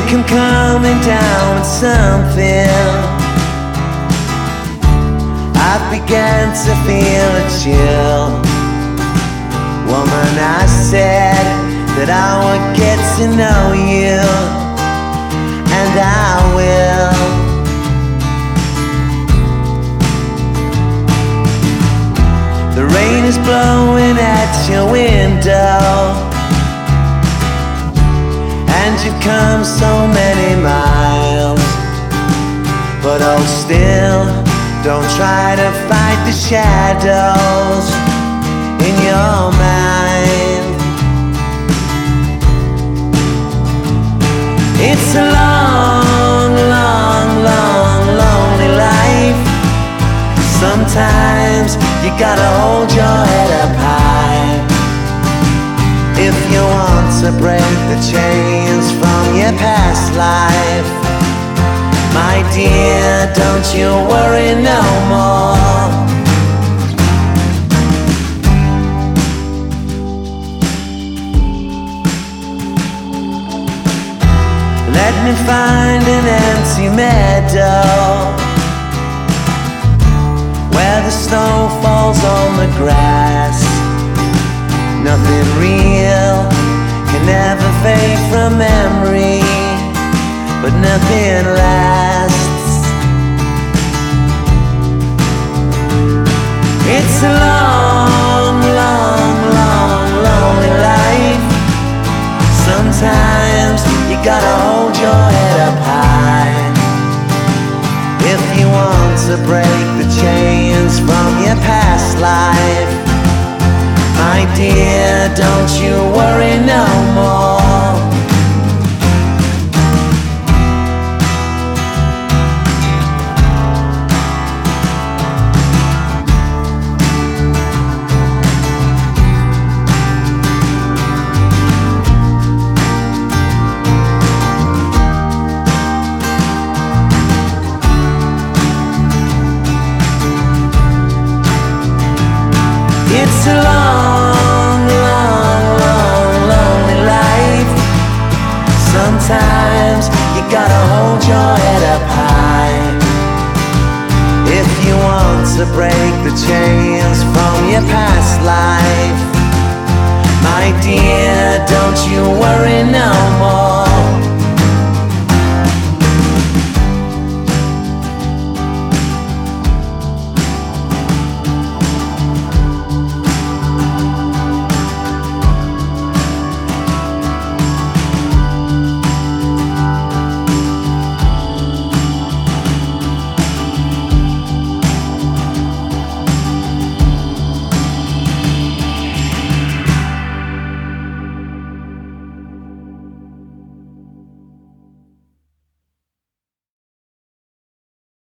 I'm coming down with something. I began to feel a chill. Woman, I said that I would get to know you, and I will. The rain is blowing at your window, and you've come so many miles. But oh, still, don't try to fight the shadows in your mind. It's a long, long, long, lonely life. Sometimes you gotta hold your head up high if you want to break the chains from your past life. My dear, don't you worry no more. Let me find an empty meadow where the snow falls on the grass. Nothing real can ever fade from memory, but nothing lasts. It's a long, long, long, lonely life. Sometimes you gotta hold your head up high if you want to break the chains from your past life. My dear, don't you worry no more. It's a long, long, long, lonely life. Sometimes you gotta hold your head up high if you want to break the chains from your past life. My dear, don't you worry no more.